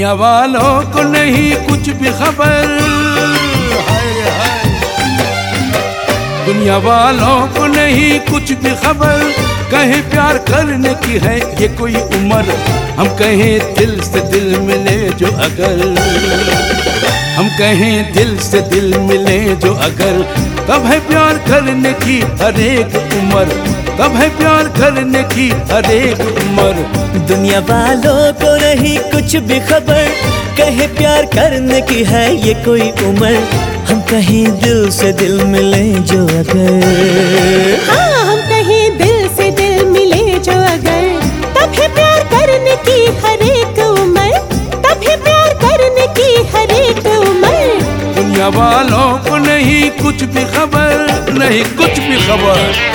दुनिया वालों को नहीं कुछ भी खबर, हाय हाय। दुनिया वालों को नहीं कुछ भी खबर, कहीं प्यार करने की है ये कोई उम्र। हम कहें दिल से दिल मिले जो अगर, हम कहें दिल से दिल मिले जो अगर, तब है प्यार करने की हर एक उम्र, तब है प्यार करने की हर एक उम्र। दुनिया वालों को नहीं कुछ भी खबर, कहे प्यार करने की है ये कोई उम्र। हम कहीं दिल से दिल मिले जो अगर, हाँ हम कहीं दिल से दिल मिले जो अगर, तब है प्यार करने की हर एक उम्र, तब है प्यार करने की हर एक उम्र। दुनिया वालों को नहीं कुछ भी खबर, नहीं कुछ भी खबर।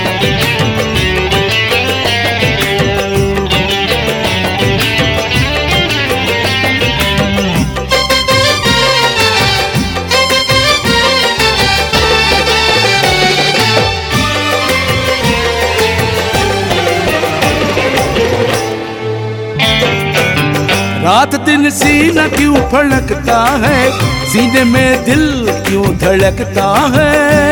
रात दिन सीना क्यों फड़कता है, सीने में दिल क्यों धड़कता है।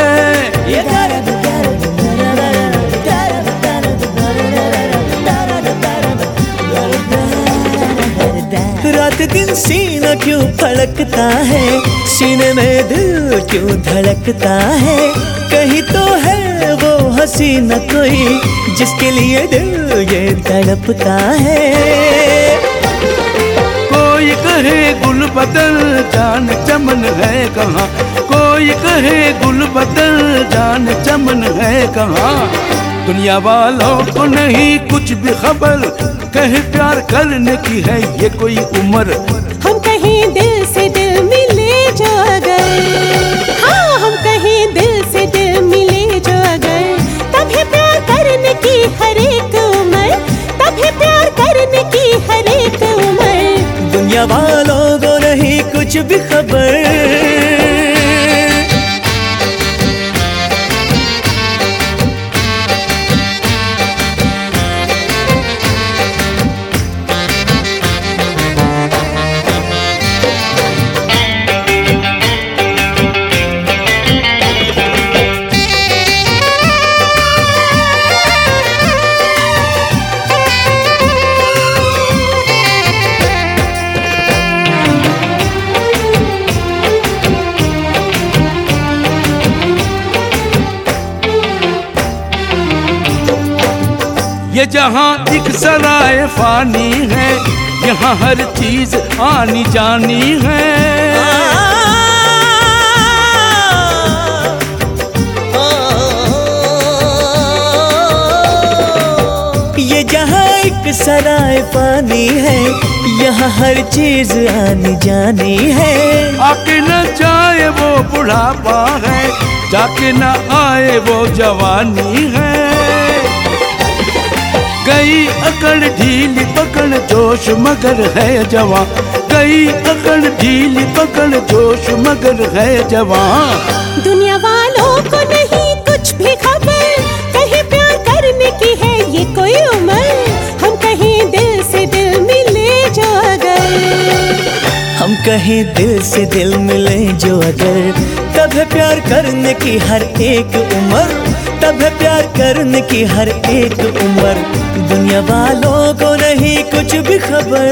रात दिन सीना क्यों फड़कता है, सीने में दिल क्यों धड़कता है। कहीं तो है वो हसीना कोई, जिसके लिए दिल ये तड़पता है। कोई कहे गुल बदल जान चमन है कहाँ, कोई कहे गुल बदल जान चमन है कहाँ। दुनिया वालों को नहीं कुछ भी खबर, कहे प्यार करने की है ये कोई उम्र। हम कहीं दिल से दिल मिले जो अगर, हाँ हम कहीं दिल से दिल मिले जो अगर, तब है प्यार करने की हर एक उम्र, तब है प्यार करने की हर एक उम्र। दुनिया वालों को नहीं कुछ भी खबर। ये जहाँ एक सराय फानी है, यहाँ हर चीज आनी जानी है। ये जहाँ एक सराय फानी है, यहाँ हर चीज आनी जानी है। आके न जाए वो बुढ़ापा है, जाके न आए वो जवानी है। गई अकड़ ढीली पकड़ जोश मगर है जवां, गई अकड़ ढीली पकड़ जोश मगर है जवां। दुनिया वालों को नहीं कुछ भी खबर, कहीं प्यार करने की है ये कोई उम्र। हम कहीं दिल से दिल मिले जो अगर, हम कहीं दिल से दिल मिले जो अगर, तब है प्यार करने की हर एक उम्र, तब है प्यार करने की हर एक उम्र। दुनिया वालों को नहीं कुछ भी खबर,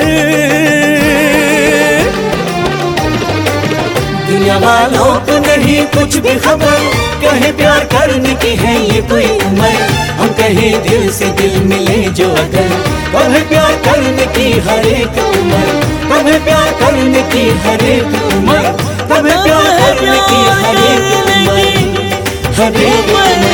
दुनिया वालों को नहीं कुछ भी खबर, कहे प्यार करने की है ये कोई उम्र। हम कहीं दिल से दिल मिले जो अगर, तब है प्यार करने की हर एक उम्र, तब है प्यार करने की हर एक उम्र, तब है प्यार करने की हर एक उम्र, हर एक उम्र।